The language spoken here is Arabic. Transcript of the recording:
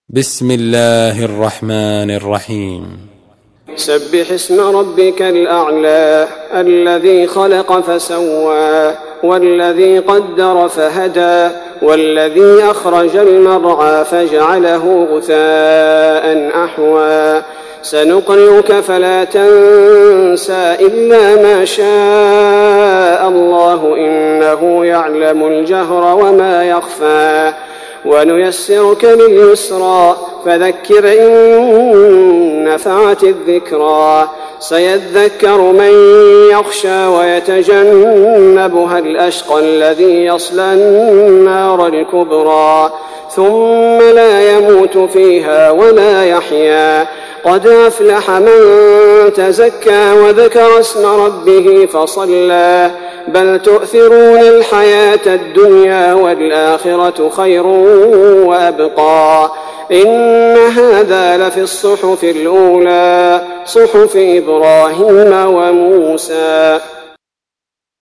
بسم الله الرحمن الرحيم. سبح اسم ربك الأعلى الذي خلق فسوى والذي قدر فهدى والذي أخرج المرعى فجعله غثاء أحوى سنقرئك فلا تنسى إلا ما شاء الله إنه يعلم الجهر وما يخفى ونيسرك لليسرى فذكر إن نفعت الذكرى سيذكر من يخشى ويتجنبها الأشقى الذي يصلى النار الكبرى ثم لا يموت فيها ولا يحيا قد أفلح من تزكى وذكر اسم ربه فصلى بل تؤثرون الحياة الدنيا والآخرة خير وأبقى إن هذا لفي الصحف الأولى صحف إبراهيم وموسى.